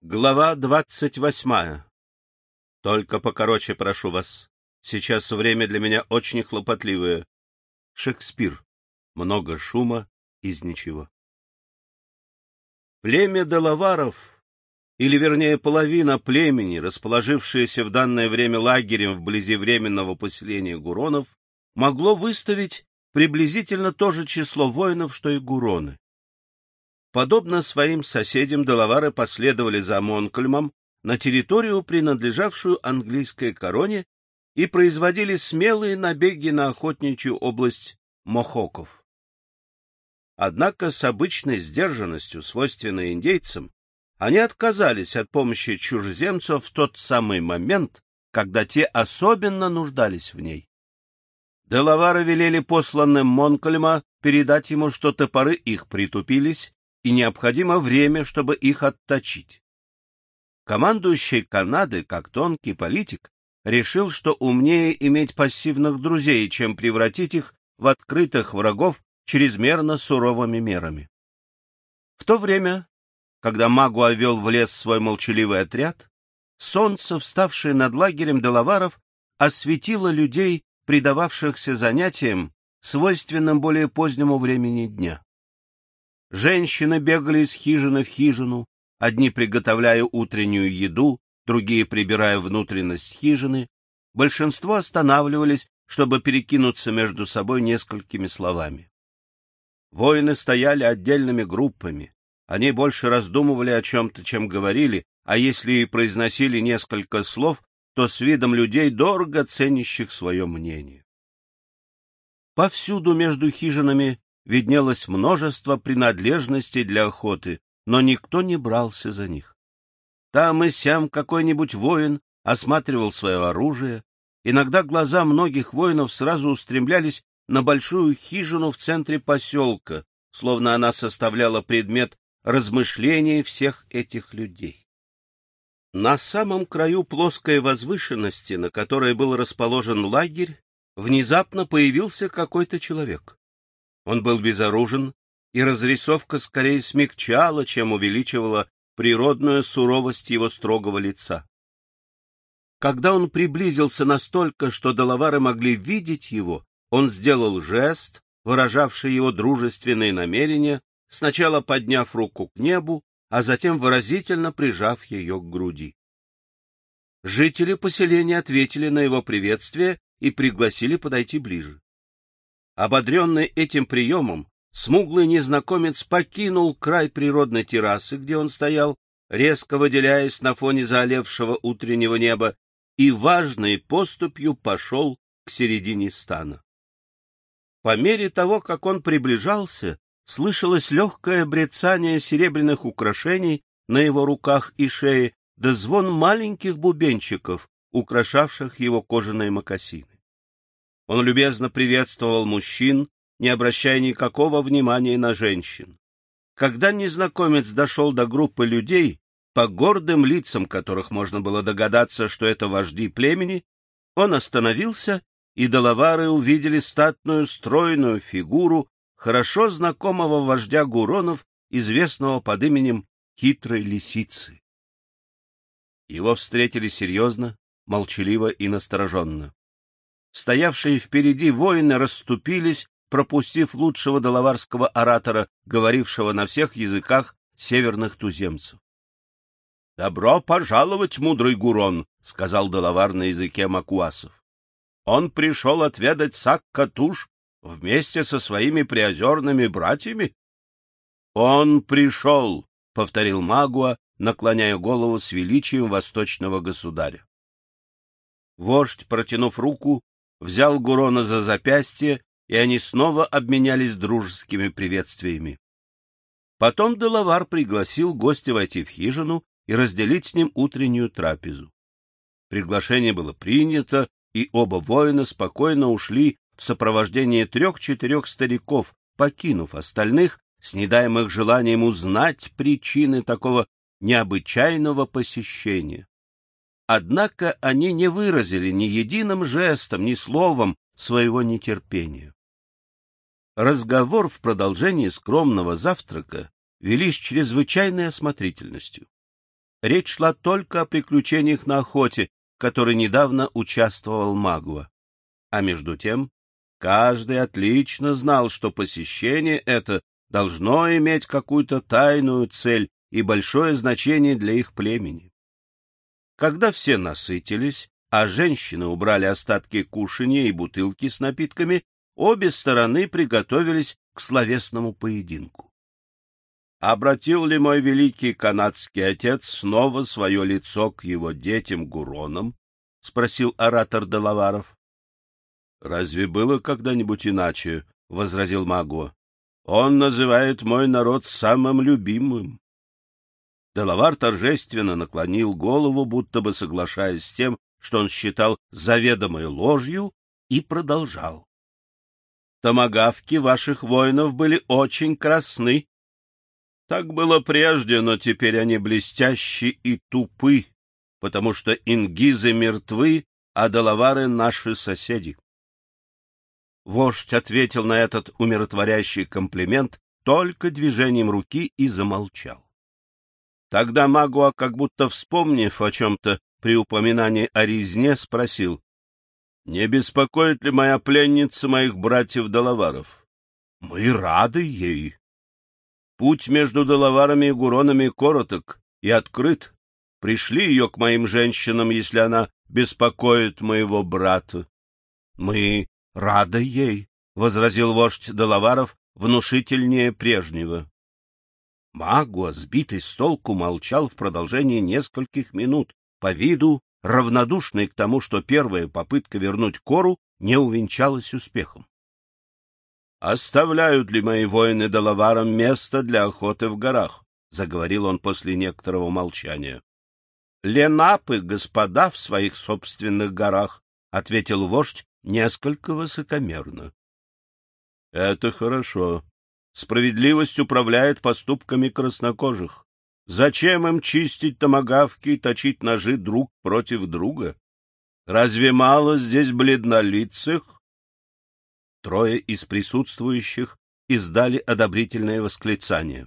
Глава 28. Только покороче прошу вас. Сейчас время для меня очень хлопотливое. Шекспир. Много шума из ничего. Племя Делаваров, или вернее половина племени, расположившаяся в данное время лагерем вблизи временного поселения гуронов, могло выставить приблизительно то же число воинов, что и гуроны. Подобно своим соседям, делавары последовали за Монкольмом на территорию, принадлежавшую английской короне, и производили смелые набеги на охотничью область Мохоков. Однако с обычной сдержанностью, свойственной индейцам, они отказались от помощи чужеземцев в тот самый момент, когда те особенно нуждались в ней. Делавары велели посланным Монкольма передать ему, что топоры их притупились, и необходимо время, чтобы их отточить. Командующий Канады, как тонкий политик, решил, что умнее иметь пассивных друзей, чем превратить их в открытых врагов чрезмерно суровыми мерами. В то время, когда Магуа вел в лес свой молчаливый отряд, солнце, вставшее над лагерем делаваров, осветило людей, предававшихся занятиям, свойственным более позднему времени дня. Женщины бегали из хижины в хижину, одни приготовляя утреннюю еду, другие прибирая внутренность хижины. Большинство останавливались, чтобы перекинуться между собой несколькими словами. Воины стояли отдельными группами. Они больше раздумывали о чем-то, чем говорили, а если и произносили несколько слов, то с видом людей, дорого ценящих свое мнение. Повсюду между хижинами виднелось множество принадлежностей для охоты, но никто не брался за них. Там и сям какой-нибудь воин осматривал свое оружие. Иногда глаза многих воинов сразу устремлялись на большую хижину в центре поселка, словно она составляла предмет размышлений всех этих людей. На самом краю плоской возвышенности, на которой был расположен лагерь, внезапно появился какой-то человек. Он был безоружен, и разрисовка скорее смягчала, чем увеличивала природную суровость его строгого лица. Когда он приблизился настолько, что делавары могли видеть его, он сделал жест, выражавший его дружественные намерения, сначала подняв руку к небу, а затем выразительно прижав ее к груди. Жители поселения ответили на его приветствие и пригласили подойти ближе. Ободренный этим приемом, смуглый незнакомец покинул край природной террасы, где он стоял, резко выделяясь на фоне заалевшего утреннего неба, и важной поступью пошел к середине стана. По мере того, как он приближался, слышалось легкое брецание серебряных украшений на его руках и шее, да звон маленьких бубенчиков, украшавших его кожаные мокасины. Он любезно приветствовал мужчин, не обращая никакого внимания на женщин. Когда незнакомец дошел до группы людей, по гордым лицам которых можно было догадаться, что это вожди племени, он остановился, и делавары увидели статную стройную фигуру хорошо знакомого вождя гуронов, известного под именем Хитрой Лисицы. Его встретили серьезно, молчаливо и настороженно. Стоявшие впереди воины расступились, пропустив лучшего делаварского оратора, говорившего на всех языках северных туземцев. — Добро пожаловать, мудрый Гурон, — сказал делавар на языке макуасов. — Он пришел отведать Саккатуш вместе со своими приозерными братьями? — Он пришел, — повторил Магуа, наклоняя голову с величием восточного государя. Вождь, протянув руку, взял Гурона за запястье, и они снова обменялись дружескими приветствиями. Потом делавар пригласил гостя войти в хижину и разделить с ним утреннюю трапезу. Приглашение было принято, и оба воина спокойно ушли в сопровождении 3-4 стариков, покинув остальных, снедаемых желанием узнать причины такого необычайного посещения. Однако они не выразили ни единым жестом, ни словом своего нетерпения. Разговор в продолжении скромного завтрака вели с чрезвычайной осмотрительностью. Речь шла только о приключениях на охоте, в которой недавно участвовал Магуа. А между тем, каждый отлично знал, что посещение это должно иметь какую-то тайную цель и большое значение для их племени. Когда все насытились, а женщины убрали остатки кушанья и бутылки с напитками, обе стороны приготовились к словесному поединку. Обратил ли мой великий канадский отец снова свое лицо к его детям-гуронам? — спросил оратор Делаваров. — Разве было когда-нибудь иначе? — возразил Магуа. — Он называет мой народ самым любимым. Делавар торжественно наклонил голову, будто бы соглашаясь с тем, что он считал заведомой ложью, и продолжал. — Томагавки ваших воинов были очень красны. Так было прежде, но теперь они блестящи и тупы, потому что ингизы мертвы, а делавары — наши соседи. Вождь ответил на этот умиротворящий комплимент только движением руки и замолчал. Тогда Магуа, как будто вспомнив о чем-то при упоминании о резне, спросил: — Не беспокоит ли моя пленница моих братьев-делаваров? — Мы рады ей. Путь между делаварами и гуронами короток и открыт. Пришли ее к моим женщинам, если она беспокоит моего брата. — Мы рады ей, — возразил вождь делаваров внушительнее прежнего. Магуа, сбитый с толку, молчал в продолжении нескольких минут, по виду равнодушный к тому, что первая попытка вернуть Кору не увенчалась успехом. «Оставляют ли мои воины делаварам место для охоты в горах?» — заговорил он после некоторого молчания. «Ленапы, господа, в своих собственных горах», — ответил вождь несколько высокомерно. «Это хорошо. Справедливость управляет поступками краснокожих. Зачем им чистить томагавки и точить ножи друг против друга? Разве мало здесь бледнолицых?» Трое из присутствующих издали одобрительное восклицание.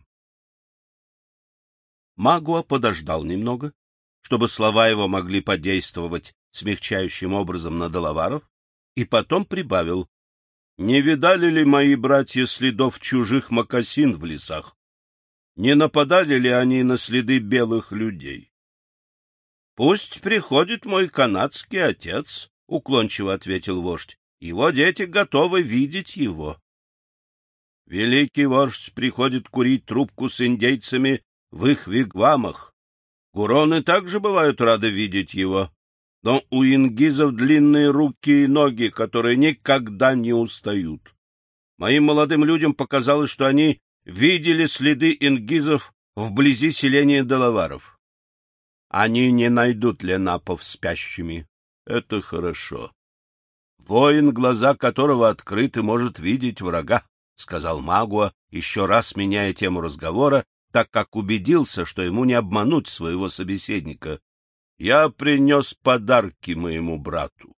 Магуа подождал немного, чтобы слова его могли подействовать смягчающим образом на делаваров, и потом прибавил: «Не видали ли мои братья следов чужих мокасин в лесах? Не нападали ли они на следы белых людей?» «Пусть приходит мой канадский отец», — уклончиво ответил вождь. «Его дети готовы видеть его». Великий вождь приходит курить трубку с индейцами в их вигвамах. Гуроны также бывают рады видеть его. Но у ингизов длинные руки и ноги, которые никогда не устают. Моим молодым людям показалось, что они видели следы ингизов вблизи селения делаваров. Они не найдут ленапов спящими. Это хорошо. Воин, глаза которого открыты, может видеть врага, — сказал Магуа, еще раз меняя тему разговора, так как убедился, что ему не обмануть своего собеседника. — Я принес подарки моему брату.